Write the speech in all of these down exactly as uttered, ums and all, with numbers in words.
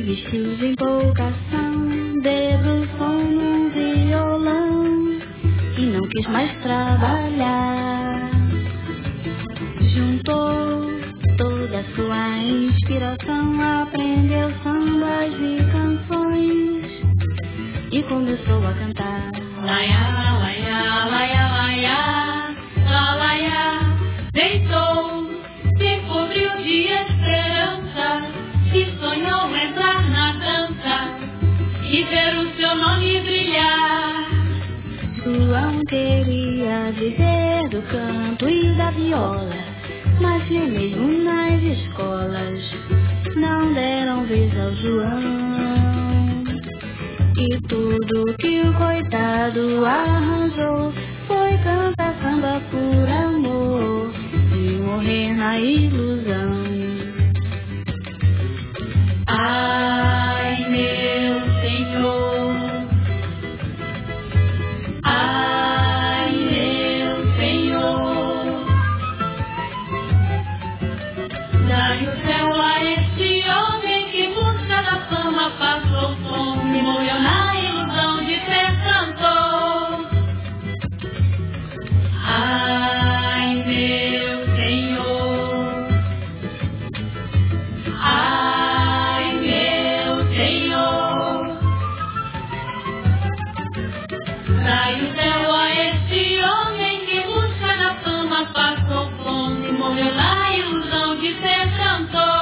vestiu de empolgação, debruçou num violão e não quis mais trabalhar. Juntou toda a sua inspiração, aprendeu sambas e canções e começou a cantar. Laia, laia, laia, laia, la, laia. Deitou, se cobriu de esperança e sonhou entrar na dança e ver o seu nome brilhar. João queria viver do canto e da viola, mas nem mesmo nas escolas não deram vez ao João. E tudo que o coitado arranjou foi cantar samba por amor e morrer na ilusão. Ai, meu Senhor, ai, meu Senhor, dai o céu a este homem que busca da fama, passou fome, morreu na ilusão de ser cantor. Ai, meu Senhor, ai, meu Senhor, dai o céu a este homem que busca da fama, passou fome, morreu na ilusão de ser cantor.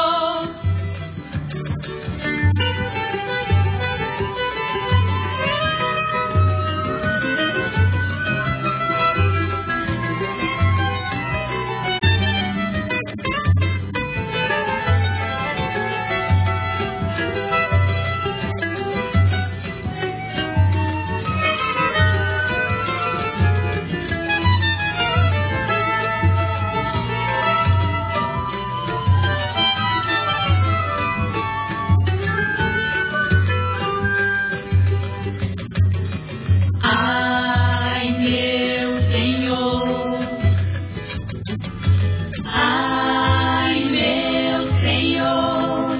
Ai, meu Senhor, ai, meu Senhor,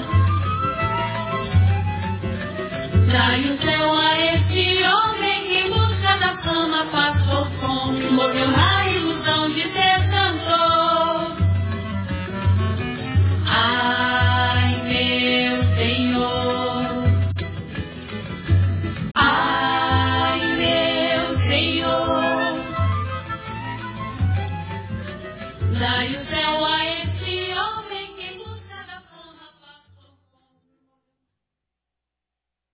dai o céu a este homem que busca da fama, passou fome, morreu na ilusão de ser cantor. Ai, meu Senhor, ai, meu Senhor, dai o céu a